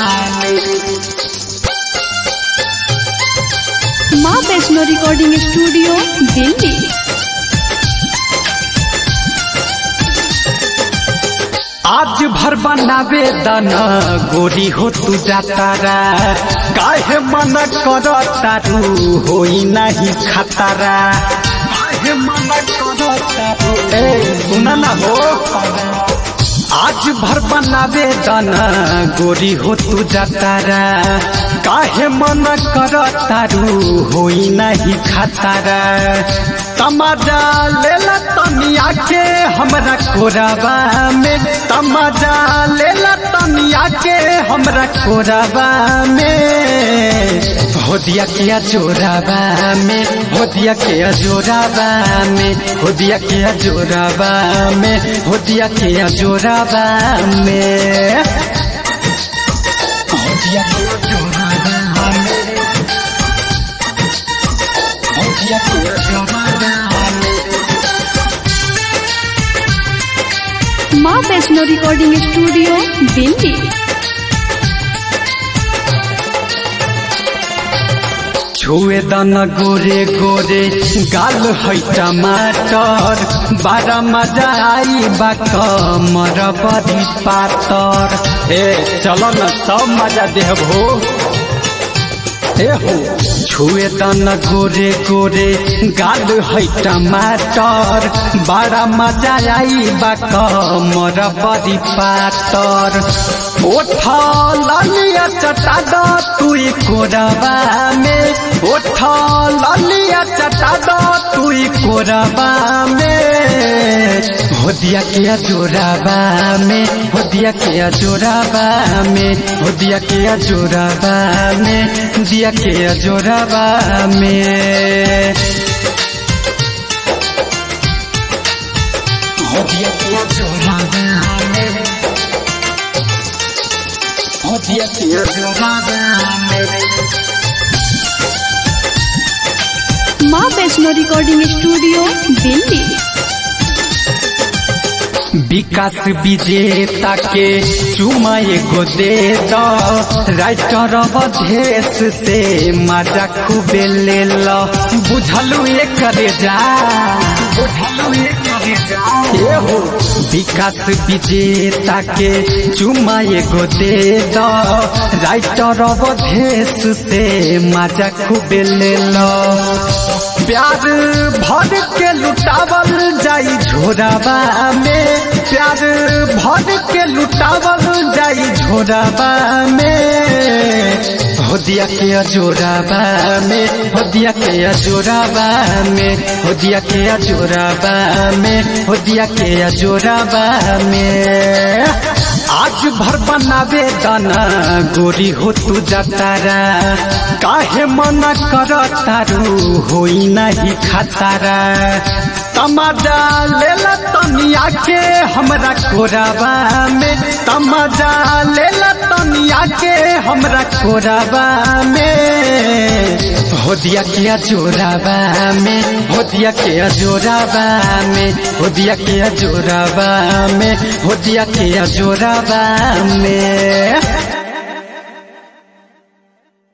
माँ Vaishno recording studio Delhi. आज भर बनावे दाना गोरी हो तू जातारा, काहे मन कर तारू होई नहीं खतरा, काहे मन कर तारू सुना ना हो। आज भर बनावे दाना गोरी हो तू जातारा, काहे मन कर तारू होई नहीं खतरा। तमाजा लेला तनिया के हमरा कोराबा में, तमाजा लेला तनिया के हमरा कोराबा में। हो दिया किया जोराबा में, हो दिया किया जोराबा में, हो दिया किया जोराबा में, हो दिया किया जोराबा में, हो दिया किया जोराबा में, हो दिया किया जोराबा। माँ वैष्णो रिकॉर्डिंग स्टूडियो दिल्ली। छुए दाना गोरे गोरे गाल है टमाटर, बड़ा मजा आई बा कमर बड़ी पातर। चलो न सब मजा देव हो। हो छुए दाना गोरे गोरे गाल है टमाटर, बड़ा मजा आई बा कमर बड़ी पातर। ओठा लालिया चटा दो तू कोराबा में, ओठा लालिया चटा दो तू कोराबा में। हो दिया किया जोराबा में, हो दिया किया जोराबा में, हो दिया किया जोराबा में, दिया किया जोराबा में, हो दिया किया जोराबा में, हो दिया किया जोराबा में। माँ वैष्णो रिकॉर्डिंग स्टूडियो दिल्ली। विकास विजेता के चुमा एगो दे दो, राइटर अवधेश से मजा खूबे ले लो। बुझलू एक करे जा, बुझलू एक करे जा। हो विकास विजेता के चुमा एगो दे दो, राइटर अवधेश से मजा खूबे ले लो। प्यार भर के लुटावल जाई झोराबा में, प्यार भर के लुटावल जाई झोराबा में। हो दिया के जोराबा में, हो दिया के जोराबा में, हो दिया के जोराबा में, हो दिया के जोराबा में। आज भर बनावे दाना गोरी हो तू जातारा, काहे मन कर तारू होई नहीं खतरा। तमाजा लेला तनिया के हमरा कोराबा में, तमाजा लेला तनिया के हमरा कोराबा में। हो दिया किया जोराबा में, हो दिया किया जोराबा में, हो दिया किया जोराबा में, हो दिया किया जोराबा में।